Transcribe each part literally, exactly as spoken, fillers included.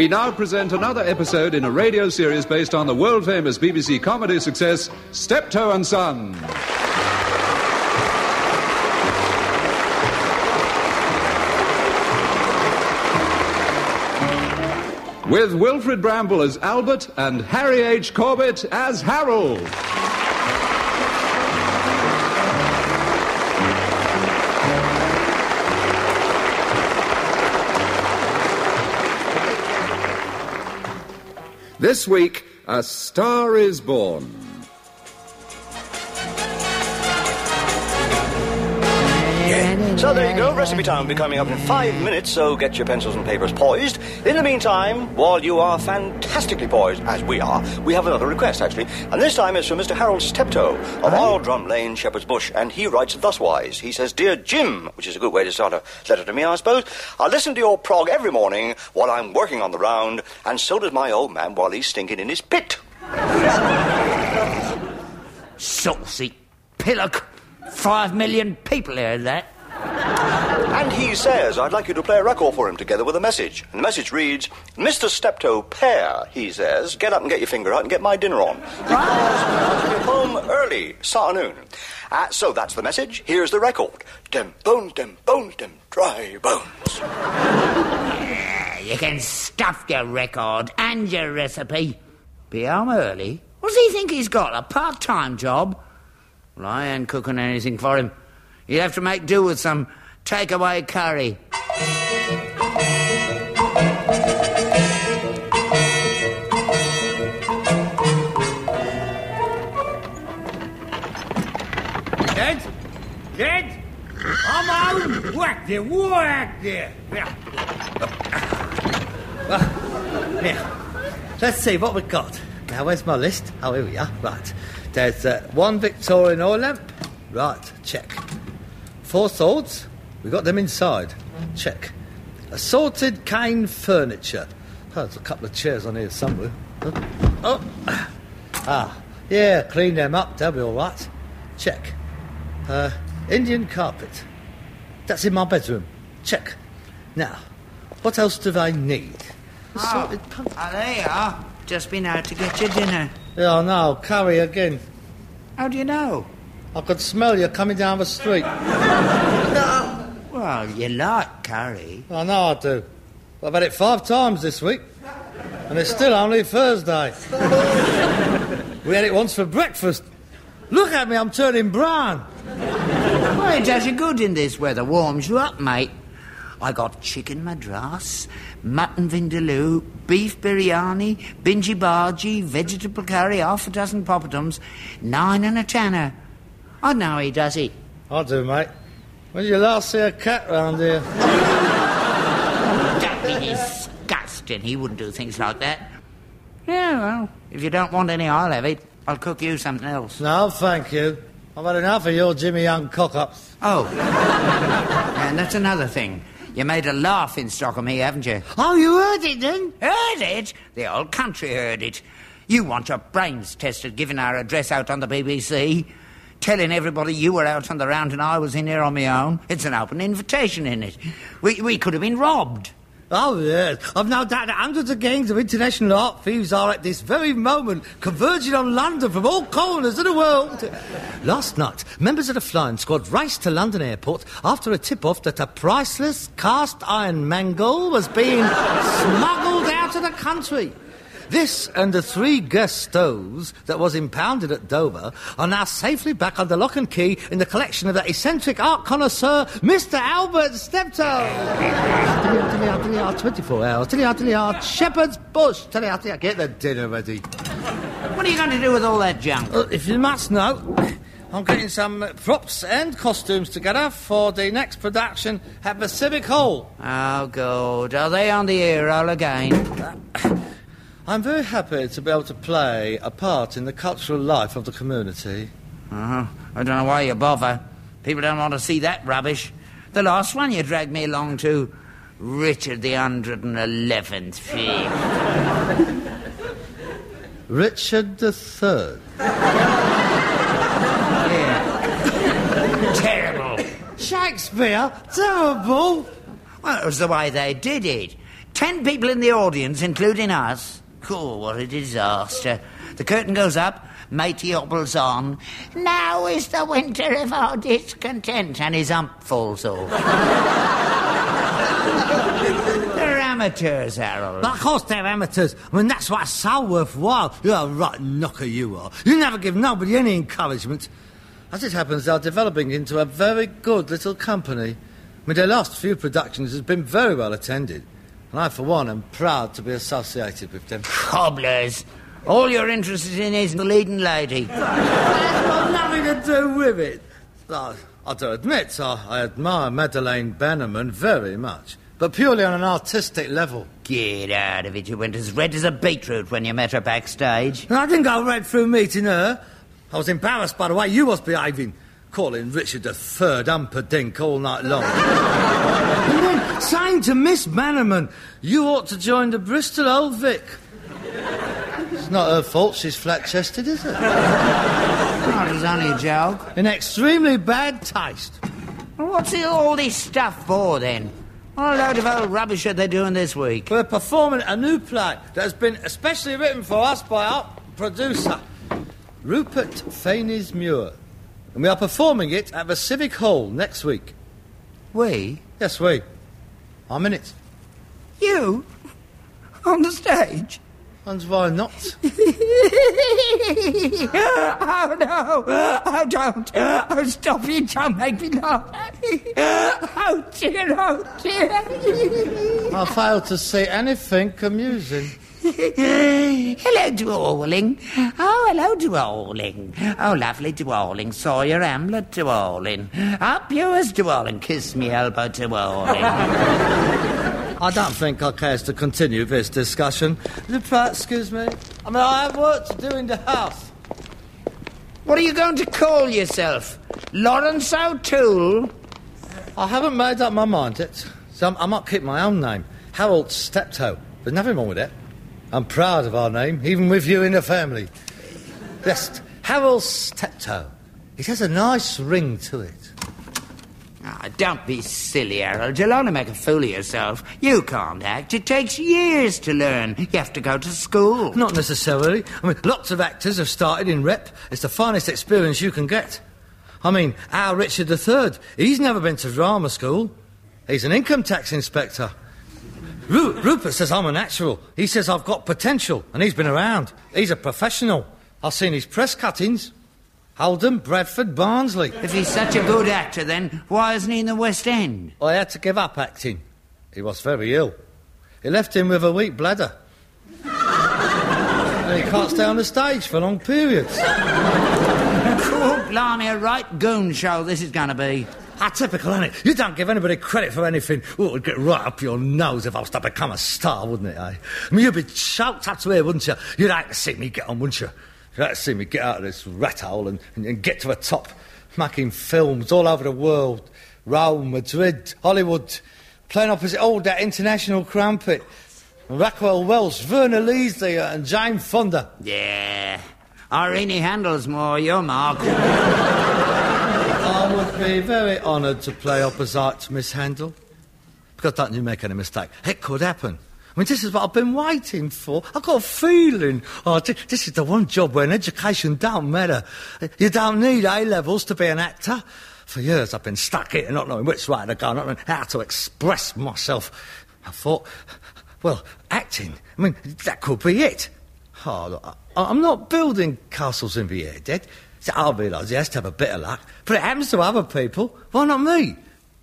We now present another episode in a radio series based on the world-famous B B C comedy success, Steptoe and Son. With Wilfred Bramble as Albert and Harry H. Corbett as Harold. This week, A Star is Born. So there you go, recipe time will be coming up in five minutes, so get your pencils and papers poised. In the meantime, while you are fantastically poised, as we are, we have another request, actually. And this time it's from Mister Harold Steptoe of Old Drum Lane, Shepherd's Bush, and he writes thuswise. He says, Dear Jim, which is a good way to start a letter to me, I suppose, I listen to your prog every morning while I'm working on the round, and so does my old man while he's stinking in his pit. Saucy pillock. Five million people heard that. And he says, I'd like you to play a record for him together with a message. And the message reads, Mister Steptoe Pear, he says, get up and get your finger out and get my dinner on. Because I'll be home early, Sarnoon. Uh, so that's the message. Here's the record. Dem bones, dem bones, dem dry bones. Yeah, you can stuff your record and your recipe. Be home early? What does he think he's got, a part-time job? Well, I ain't cooking anything for him. You'd have to make do with some takeaway curry. Dad? Dad? I'm home! Whack there, whack there! Yeah. Well, now, let's see what we've got. Now, where's my list? Oh, here we are. Right. There's uh, one Victorian oil lamp. Right, check. Four swords. We got them inside. Check. Assorted cane furniture. Oh, there's a couple of chairs on here somewhere. Oh. oh. Ah, yeah, clean them up. They'll be all right. Check. Uh, Indian carpet. That's in my bedroom. Check. Now, what else do they need? Oh, oh, there you are. Just been out to get your dinner. Yeah, I know. Curry again. How do you know? I could smell you coming down the street. Well, you like curry. I know I do. I've had it five times this week. And it's still only Thursday. We had it once for breakfast. Look at me, I'm turning brown. Well, it does you good in this weather. Warms you up, mate. I got chicken madras, mutton vindaloo, beef biryani, binji bhaji, vegetable curry, half a dozen poppadoms, nine and a tanner. I know he does it. I do, mate. When did you last see a cat round here? Don't be disgusting. He wouldn't do things like that. Yeah, well, if you don't want any, I'll have it. I'll cook you something else. No, thank you. I've had enough of your Jimmy Young cock-ups. Oh. And that's another thing. You made a laughing stock of me, haven't you? Oh, you heard it, then? Heard it? The whole country heard it. You want your brains tested, giving our address out on the B B C, telling everybody you were out on the round and I was in here on my own. It's an open invitation, isn't it? We, we could have been robbed. Oh, yes. I've no doubt that hundreds of gangs of international art thieves are at this very moment converging on London from all corners of the world. Last night, members of the flying squad raced to London Airport after a tip-off that a priceless cast-iron mangle was being smuggled out of the country. This and the three gas stoves that was impounded at Dover are now safely back under lock and key in the collection of the eccentric art connoisseur, Mister Albert Steptoe. twenty-four hours, Shepherd's Bush. Get the dinner ready. What are you going to do with all that junk? Uh, if you must know, I'm getting some props and costumes together for the next production at the Civic Hall. Oh, good. Are they on the air roll again? Uh, I'm very happy to be able to play a part in the cultural life of the community. Uh-huh. I don't know why you bother. People don't want to see that rubbish. The last one you dragged me along to, Richard the one hundred eleventh Fifth. Richard the Third. Yeah. Terrible. Shakespeare? Terrible? Well, it was the way they did it. Ten people in the audience, including us. Oh, what a disaster. The curtain goes up, matey hobbles on. Now is the winter of our discontent. And his ump falls off. They're amateurs, Harold. Of course they're amateurs. I mean, that's why it's so worthwhile. You're a right knocker, you are. You never give nobody any encouragement. As it happens, they're developing into a very good little company. I mean, their last few productions has been very well attended. And I, for one, am proud to be associated with them. Cobblers. All you're interested in is the leading lady. That's got nothing to do with it. I, I do admit, I, I admire Madeleine Bannerman very much. But purely on an artistic level. Get out of it. You went as red as a beetroot when you met her backstage. I didn't go red through meeting her. I was embarrassed by the way you was behaving, calling Richard the Third Umperdink all night long. And then saying to Miss Bannerman, you ought to join the Bristol Old Vic. It's not her fault she's flat-chested, is it? Oh, it was only a joke. In extremely bad taste. Well, what's all this stuff for, then? What a load of old rubbish are they doing this week? We're performing a new play that has been especially written for us by our producer, Rupert Fainesmuir. And we are performing it at the Civic Hall next week. We? Yes, we. I'm in it. You? On the stage? And why not? Oh, no. Oh, don't. Oh, stop it. Don't make me laugh. Oh, dear. Oh, dear. I fail to see anything amusing. Hello, Dwarling. Oh, hello, Dwarling. Oh, lovely Dwarling. Sawyer Hamlet, Dwarling. Up yours, Dwarling. Kiss me elbow, Dwarling. I don't think I care to continue this discussion. Excuse me. I mean, I have work to do in the house. What are you going to call yourself? Lawrence O'Toole? I haven't made up my mind yet. So I might keep my own name. Harold Steptoe. There's nothing wrong with it. I'm proud of our name, even with you in the family. Yes, Harold Steptoe. It has a nice ring to it. Ah, don't be silly, Harold. You'll only make a fool of yourself. You can't act. It takes years to learn. You have to go to school. Not necessarily. I mean, lots of actors have started in rep. It's the finest experience you can get. I mean, our Richard the Third, he's never been to drama school. He's an income tax inspector. Ru- Rupert says I'm a natural. He says I've got potential, and he's been around. He's a professional. I've seen his press cuttings. Oldham, Bradford, Barnsley. If he's such a good actor, then why isn't he in the West End? I had to give up acting. He was very ill. It left him with a weak bladder. And he can't stay on the stage for long periods. Cool, blimey, a right goon show this is going to be. Ah, typical, isn't it? You don't give anybody credit for anything. Oh, it would get right up your nose if I was to become a star, wouldn't it, eh? I mean, you'd be choked up to here, wouldn't you? You'd like to see me get on, wouldn't you? You'd like to see me get out of this rat hole and, and, and get to the top, making films all over the world. Rome, Madrid, Hollywood, playing opposite all that international crumpet. Rockwell Welsh, Werner Leasley and Jane Fonda. Yeah, Irene Handel's more your mark. I would be very honoured to play opposite Miss Handel. Because don't you make any mistake, it could happen. I mean, this is what I've been waiting for. I've got a feeling. Oh, this is the one job where an education don't matter. You don't need A-levels to be an actor. For years I've been stuck here, not knowing which way to go, not knowing how to express myself. I thought, well, acting, I mean, that could be it. Oh, look, I, I'm not building castles in the air, Dad. I realise he has to have a bit of luck, but it happens to other people. Why not me?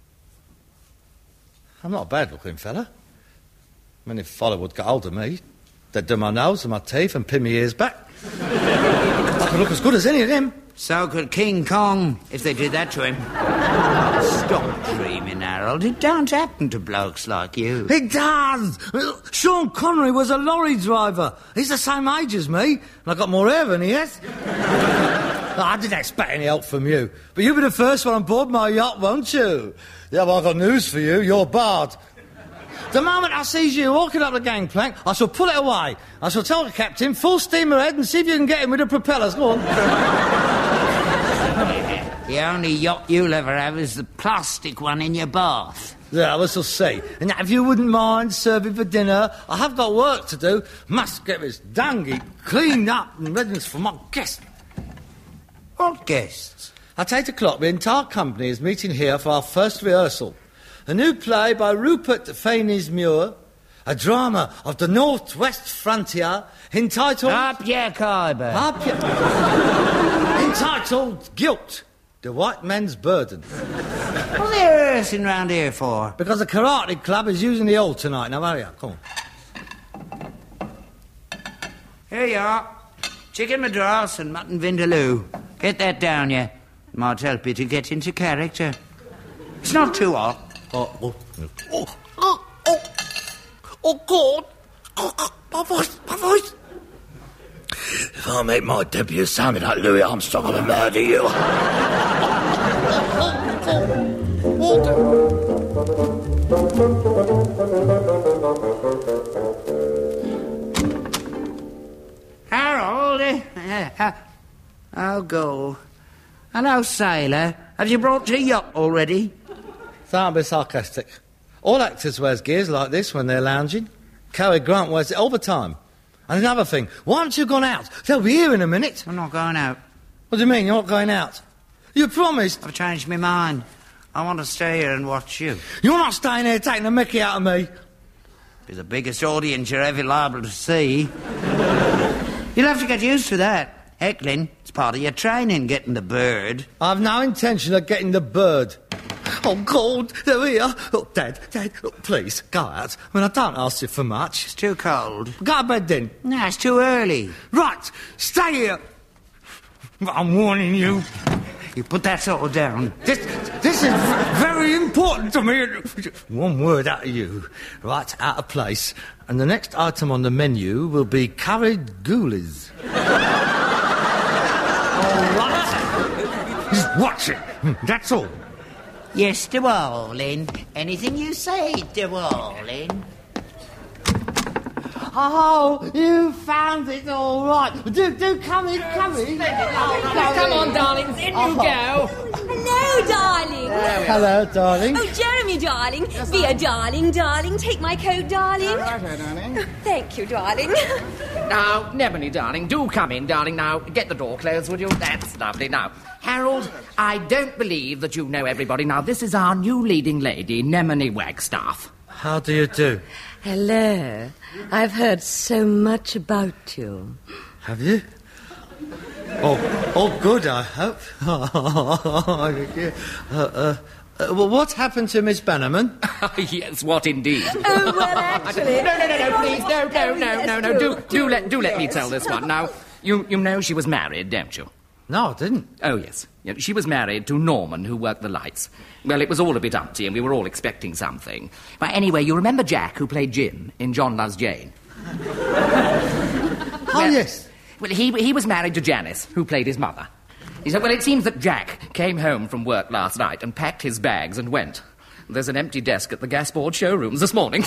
I'm not a bad-looking fella. I mean, if Follow would get hold of me, they'd do my nose and my teeth and pin my ears back. I could look as good as any of them. So could King Kong, if they did that to him. Stop dreaming, Harold. It don't happen to blokes like you. It does! Sean Connery was a lorry driver. He's the same age as me, and I got more hair than he has. I didn't expect any help from you, but you'll be the first one on board my yacht, won't you? Yeah, well, I've got news for you. You're barred. The moment I sees you walking up the gangplank, I shall pull it away. I shall tell the captain, full steam ahead, and see if you can get him with the propellers. Go on. The only yacht you'll ever have is the plastic one in your bath. Yeah, we shall see. And if you wouldn't mind serving for dinner, I have got work to do. Must get this dinghy cleaned up and ready for my guests. What guests? At eight o'clock, the entire company is meeting here for our first rehearsal. A new play by Rupert Faynes-Muir, a drama of the Northwest Frontier, entitled... Up your Khyber. Up your... entitled Guilt, the White Man's Burden. What are they rehearsing round here for? Because the karate club is using the hall tonight. Now, hurry up, come on. Here you are. Chicken madras and mutton vindaloo. Get that down, you. Might help you to get into character. It's not too hot. Oh, oh, oh, oh, oh, oh, God. Oh, my voice, my voice. If I make my debut sounding like Louis Armstrong, I'm going to murder you. Harold, uh, I'll go. Hello, sailor. Have you brought your yacht already? Don't be sarcastic. All actors wears gears like this when they're lounging. Cary Grant wears it all the time. And another thing, why haven't you gone out? They'll be here in a minute. I'm not going out. What do you mean, you're not going out? You promised. I've changed my mind. I want to stay here and watch you. You're not staying here taking the mickey out of me. Be the biggest audience you're ever liable to see. You'll have to get used to that. Heckling, it's part of your training, getting the bird. I've no intention of getting the bird. Oh, God, they're here. Oh, Dad, Dad, oh, please, go out. I mean, I don't ask you for much. It's too cold. Go to bed, then. No, it's too early. Right, stay here. I'm warning you. You put that sort of down. This, this is very important to me. One word out of you. Right, out of place. And the next item on the menu will be curried ghoulies. All right. Just watch it. That's all. Yes, darling. Anything you say, darling. Oh, you found it all right. Do, do come in, come in. Oh, come on, darlings, in you go. Hello, darling. Hello, darling. Oh, Jeremy, darling. Be a darling, darling. Take my coat, darling. All right, darling. Oh, thank you, darling. Now, Nebony, darling, do come in, darling. Now, get the door closed, would you? That's lovely. Now, Harold, I don't believe that you know everybody. Now, this is our new leading lady, Nemone Wagstaff. How do you do? Hello. I've heard so much about you. Have you? Oh, oh, good, I hope. uh, uh, uh, well, what happened to Miss Bannerman? Yes, what indeed? Oh, well, actually... no, no, no, no, please, no, no, no, no, no, do, do let, do let me tell this one. Now, you, you know she was married, don't you? No, I didn't. Oh, yes. Yeah, she was married to Norman, who worked the lights. Well, it was all a bit umpty, and we were all expecting something. But anyway, you remember Jack, who played Jim in John Loves Jane? Oh, well, yes. Well, he, he was married to Janice, who played his mother. He said, well, it seems that Jack came home from work last night and packed his bags and went. There's an empty desk at the Gasboard showrooms this morning.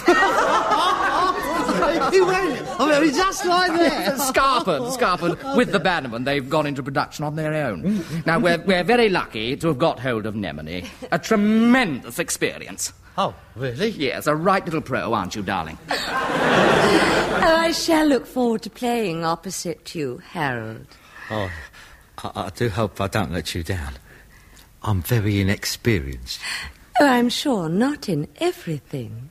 He went, I mean, just like that. Scarpered, Scarpered, with the Bannerman. They've gone into production on their own. Now, we're, we're very lucky to have got hold of Nemone. A tremendous experience. Oh, really? Yes, a right little pro, aren't you, darling? Oh, I shall look forward to playing opposite you, Harold. Oh, I, I do hope I don't let you down. I'm very inexperienced. Oh, I'm sure not in everything.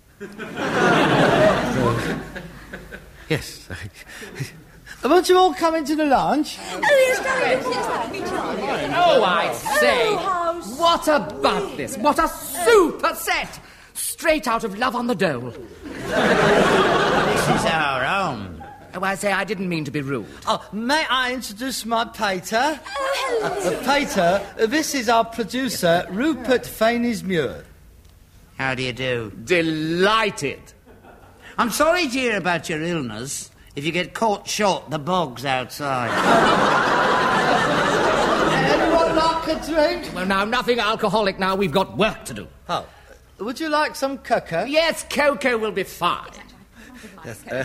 uh, yes. Won't you all come into the lounge? Oh, yes, darling. Yes, darling. Oh, I say, Oh, what a this! What a super set! Straight out of Love on the Dole. This is our own. Oh, I say, I didn't mean to be rude. Oh, may I introduce my pater? Oh, hello. Uh, pater, uh, this is our producer, Rupert Faynes-Muir. How do you do? Delighted. I'm sorry to hear about your illness. If you get caught short, the bog's outside. Anyone like a drink? Well, now, nothing alcoholic now. We've got work to do. Oh, would you like some cocoa? Yes, cocoa will be fine. Yes, uh,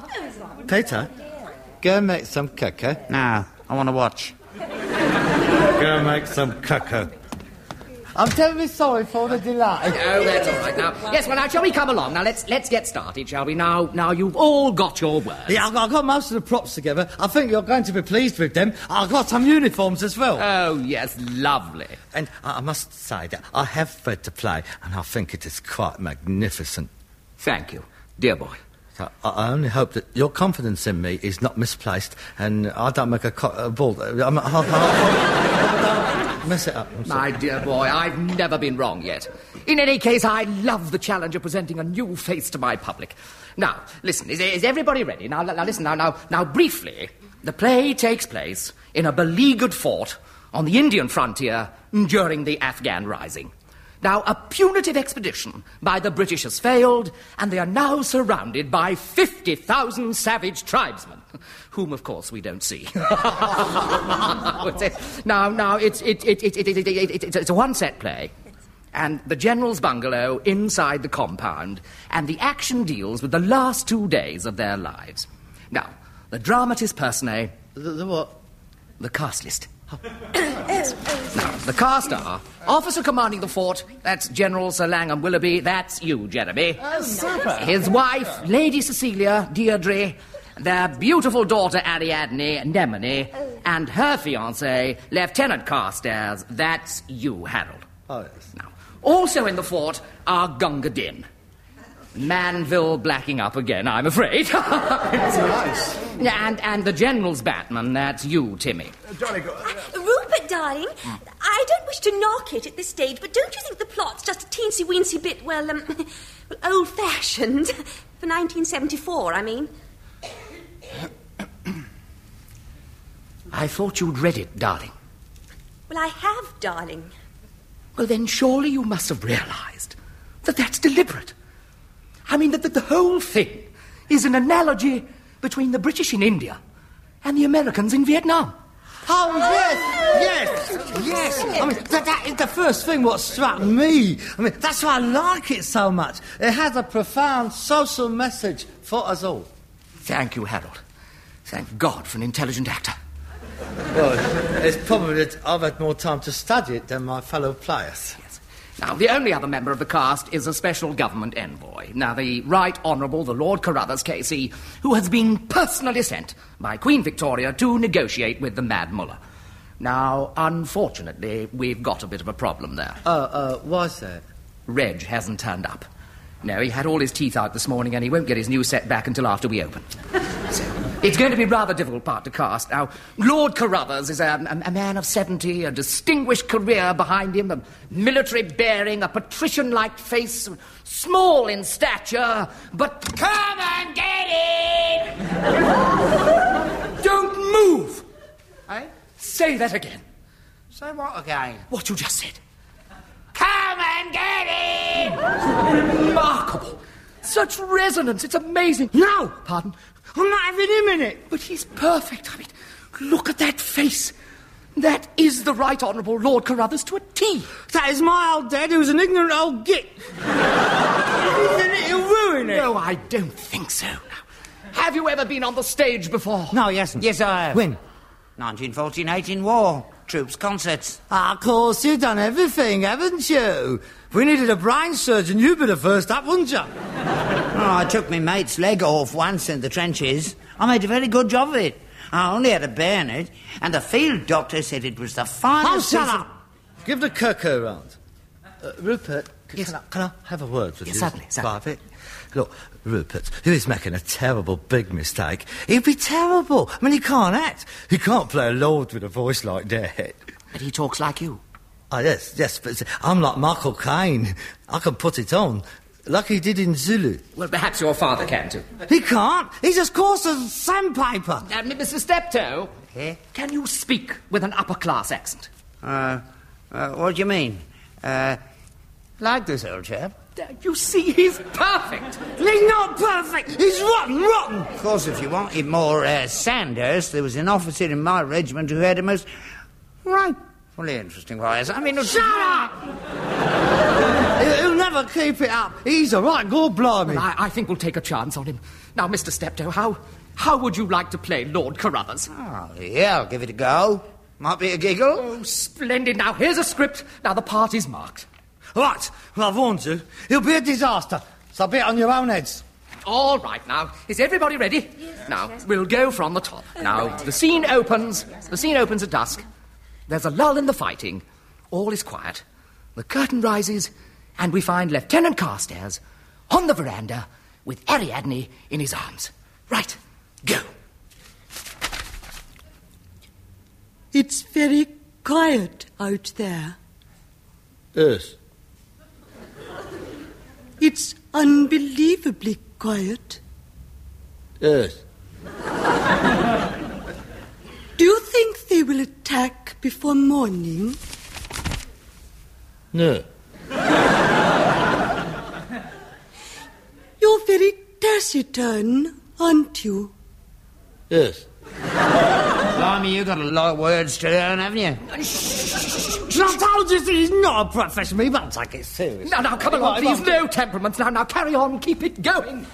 Peter, go and make some cocoa. No, I want to watch. Go make some cocoa. I'm terribly sorry for the delay. Oh, that's all right now. Yes, well, now, shall we come along? Now, let's let's get started, shall we? Now, now you've all got your words. Yeah, I've got, I've got most of the props together. I think you're going to be pleased with them. I've got some uniforms as well. Oh, yes, lovely. And I, I must say that I have read the play, and I think it is quite magnificent. Thank you, dear boy. So I, I only hope that your confidence in me is not misplaced, and I don't make a, co- a ball. I'm, I, I, I, don't mess it up. My dear boy, I've never been wrong yet. In any case, I love the challenge of presenting a new face to my public. Now, listen, is, is everybody ready? Now, now, listen, now, now, now, briefly, the play takes place in a beleaguered fort on the Indian frontier during the Afghan Rising. Now, a punitive expedition by the British has failed, and they are now surrounded by fifty thousand savage tribesmen, whom, of course, we don't see. now, now, it's, it, it, it, it, it, it, it, it's a one-set play, and the general's bungalow inside the compound, and the action deals with the last two days of their lives. Now, the dramatis personae... The, the what? The cast list. Now, the cast are officer commanding the fort, that's General Sir Langham Willoughby, that's you, Jeremy. Oh, nice. His wife, Lady Cecilia, Deirdre, their beautiful daughter, Ariadne, Nemone, and her fiancé, Lieutenant Carstairs, that's you, Harold. Oh, yes. Now, also in the fort are Gunga Din. Manville blacking up again, I'm afraid. That's nice. Yeah, and, and the General's Batman, that's you, Timmy. Uh, Johnny, go... Uh, Rupert, darling, mm. I don't wish to knock it at this stage, but don't you think the plot's just a teensy-weensy bit, well, um, well, old-fashioned? For nineteen seventy-four, I mean. I thought you'd read it, darling. Well, I have, darling. Well, then surely you must have realised that that's deliberate. I mean, that the, the whole thing is an analogy between the British in India and the Americans in Vietnam. Oh, yes, yes, yes. I mean, that, that is the first thing what struck me. I mean, that's why I like it so much. It has a profound social message for us all. Thank you, Harold. Thank God for an intelligent actor. Well, it's probably that I've had more time to study it than my fellow players. Yes. Now, the only other member of the cast is a special government envoy. Now, the Right Honourable the Lord Carruthers, K C, who has been personally sent by Queen Victoria to negotiate with the Mad Mullah. Now, unfortunately, we've got a bit of a problem there. Oh, uh, uh, why's that? Reg hasn't turned up. No, he had all his teeth out this morning and he won't get his new set back until after we open. So, it's going to be a rather difficult part to cast. Now, Lord Carruthers is a, a, a man of seventy, a distinguished career behind him, a military bearing, a patrician-like face, small in stature, but come and get it! Don't move! Eh? Say that again. Say what again? What you just said. Come and get it! Remarkable. Such resonance, it's amazing. No! Pardon? I'm not having him in it. But he's perfect. I mean, look at that face. That is the Right Honourable Lord Carruthers to a T. That is my old dad, who's an ignorant old git. He'll ruin it. No, I don't think so. Now, have you ever been on the stage before? No, he hasn't. Yes, I have. When? nineteen fourteen eighteen war. Troops concerts. Ah, of course, you've done everything, haven't you? If we needed a brain surgeon, you'd be the first up, wouldn't you? Oh, I took my mate's leg off once in the trenches. I made a very good job of it. I only had a bayonet, and the field doctor said it was the finest... Oh, shut up! Give the cocoa round. Uh, Rupert, can, Yes. can, I, can I have a word with Yes, you? certainly, certainly. Private? Look, Rupert, he is making a terrible big mistake. He'd be terrible. I mean, he can't act. He can't play a lord with a voice like that. But he talks like you. Oh, yes, yes, but I'm like Michael Caine. I can put it on, like he did in Zulu. Well, perhaps your father can too. He can't. He's as coarse as sandpaper. Uh, Mister Steptoe, Eh? can you speak with an upper-class accent? Uh, uh, what do you mean? Uh, like this old chap? Uh, you see, he's perfect. He's not perfect. He's rotten, rotten. Of course, if you wanted more uh, Sanders, there was an officer in my regiment who had a most frightfully interesting voice. I mean... Shut up! He'll, he'll never keep it up. He's a right god blimey. Well, I, I think we'll take a chance on him. Now, Mister Steptoe, how, how would you like to play Lord Carruthers? Oh, yeah, I'll give it a go. Might be a giggle. Oh, splendid. Now, here's a script. Now, the part is marked. Right, well, I've warned you. It'll be a disaster, so be it on your own heads. All right, now. Is everybody ready? Yes. Now, Yes. we'll go from the top. Now, the scene opens. The scene opens at dusk. There's a lull in the fighting. All is quiet. The curtain rises, and we find Lieutenant Carstairs on the veranda with Ariadne in his arms. Right, go. It's very quiet out there. Yes. It's unbelievably quiet. Yes. Do you think they will attack before morning? No. You're very taciturn, aren't you? Yes. Blimey, you've got a lot of words to learn, haven't you? I told you he's not a professional. He won't take it seriously. Now, now, come along, please. No temperaments. Now, now, carry on. Keep it going.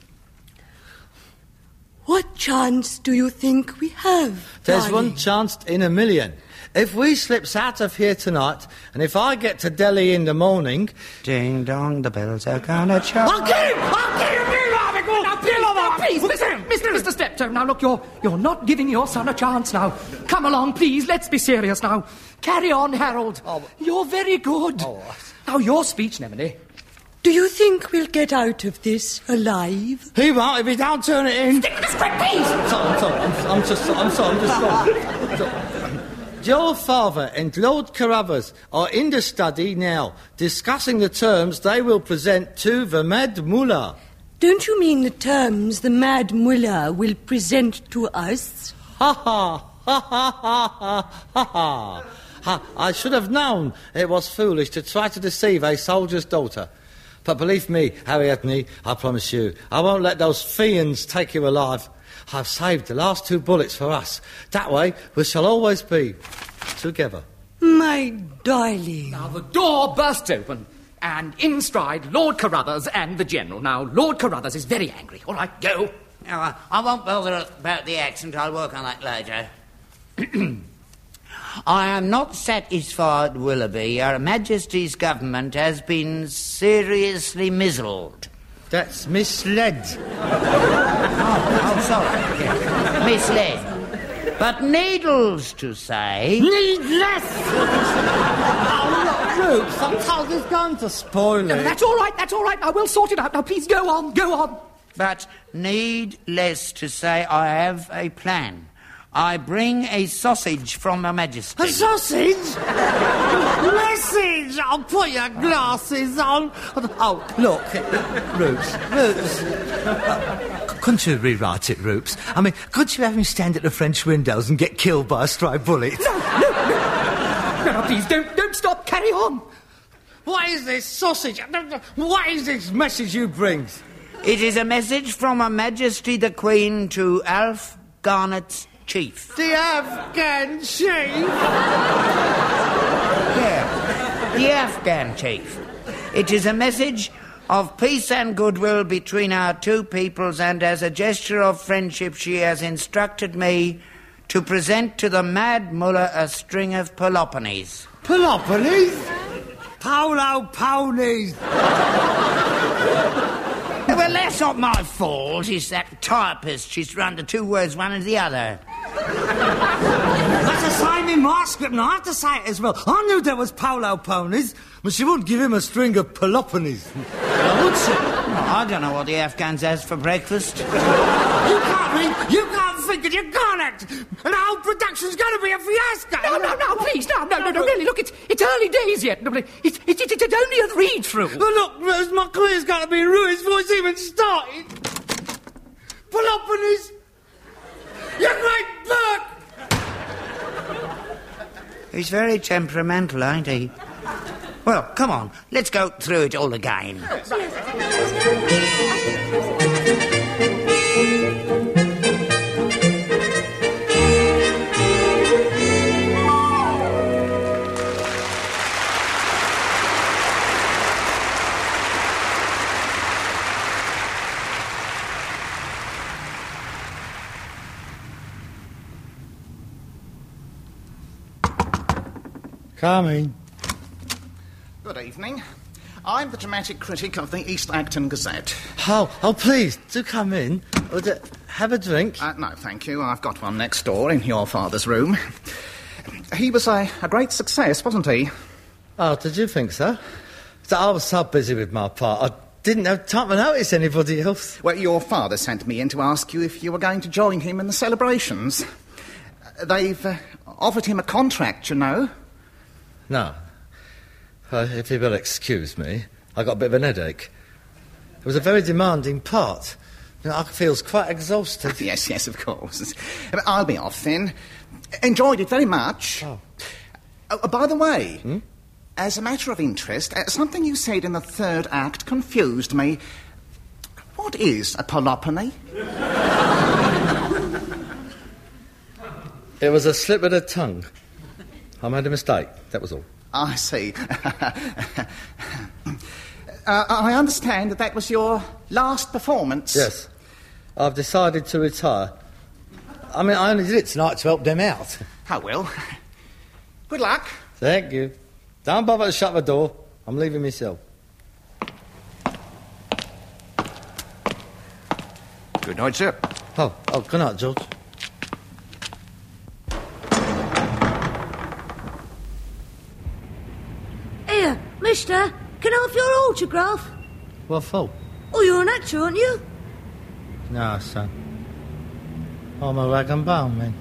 What chance do you think we have? There's darling? one chance in a million. If we slips out of here tonight, and if I get to Delhi in the morning... Ding dong, the bells are gonna chime. I'll kill him! I'll kill him! Now, please, now, please, Mister Mister Mister Steptoe, now look, you're you're not giving your son a chance now. Come along, please, let's be serious now. Carry on, Harold. Oh. You're very good. Oh. Now, your speech, Nemone. Do you think we'll get out of this alive? He won't if he don't turn it in. Stick to the script, please. I'm sorry, I'm sorry, I'm, I'm just, I'm sorry, I'm just sorry. Your father and Lord Carruthers are in the study now, discussing the terms they will present to the Mad Mullah. Don't you mean the terms the Mad Mullah will present to us? Ha ha, ha ha ha ha ha ha. Ha, I should have known it was foolish to try to deceive a soldier's daughter. But believe me, Ariadne, I promise you, I won't let those fiends take you alive. I've saved the last two bullets for us. That way, we shall always be together. My darling. Now, the door bursts open, and in stride Lord Carruthers and the General. Now, Lord Carruthers is very angry. All right, go. Now, I, I won't bother about the accent. I'll work on that later. I am not satisfied, Willoughby. Your Majesty's government has been seriously mizzled. That's misled. Oh, oh sorry. Yeah. Misled. But needless to say... Needless! Oh, look, Roots, I told you it's going to spoil No, it. that's all right, that's all right. Now, we'll sort it out. Now, please go on, go on. But needless to say, I have a plan. I bring a sausage from Her Majesty. A sausage? Message! I'll put your glasses on. Oh, look, Roops, Roops. Uh, couldn't you rewrite it, Roops? I mean, couldn't you have him stand at the French windows and get killed by a stray bullet? No, no, no. No, no, please, don't, don't stop. Carry on. What is this sausage? What is this message you bring? It is a message from Her Majesty the Queen to Alf Garnet's chief. The Afghan chief? Yeah, the Afghan chief. It is a message of peace and goodwill between our two peoples, and as a gesture of friendship she has instructed me to present to the Mad Mullah a string of Peloponies. Peloponies? Paolo Ponies. Well, that's not my fault. It's that typist. She's run the two words one into the other. That's the same in my script, and I have to say it as well. I knew there was Paolo Ponies, but she wouldn't give him a string of Peloponies. Would she? I don't know what the Afghans has for breakfast. You can't read, you can't think, and you can't act, and the whole production's going to be a fiasco. No, no, no, please, no, no, no, no, really, look, it's, it's early days yet. No, It's, it's, it's, it's only a read-through. Well, look, Rose, my career's going to be ruined before it's even started. Peloponies, you great Burke. He's very temperamental, ain't he? Well, come on, let's go through it all again. Coming. Good evening. I'm the dramatic critic of the East Acton Gazette. Oh, oh, please, do come in. Would you have a drink? Uh, no, thank you. I've got one next door in your father's room. He was a, a great success, wasn't he? Oh, did you think so? So I was so busy with my part, I didn't have time to notice anybody else. Well, your father sent me in to ask you if you were going to join him in the celebrations. Uh, they've uh, offered him a contract, you know. No. Uh, if you will excuse me, I got a bit of an headache. It was a very demanding part. You know, I feel quite exhausted. Yes, yes, of course. I'll be off then. Enjoyed it very much. Oh. Uh, by the way, hmm? as a matter of interest, uh, something you said in the third act confused me. What is a Pelopony? It was a slip of the tongue. I made a mistake, that was all. I see. uh, I understand that that was your last performance. Yes. I've decided to retire. I mean, I only did it tonight to help them out. Oh, well. Good luck. Thank you. Don't bother to shut the door. I'm leaving myself. Good night, sir. Oh, oh, good night, George. Here, mister, can I have your autograph? What for? Oh, you're an actor, aren't you? No, son. I'm a rag and bone man.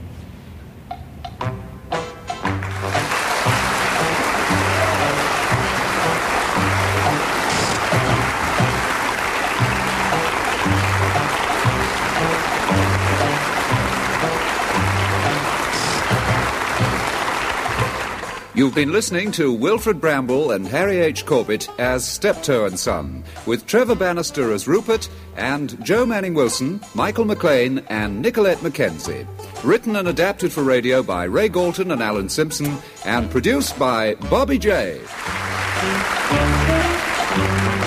You've been listening to Wilfred Bramble and Harry H. Corbett as Steptoe and Son, with Trevor Bannister as Rupert and Joe Manning-Wilson, Michael McLean and Nicolette Mackenzie. Written and adapted for radio by Ray Galton and Alan Simpson, and produced by Bobby J.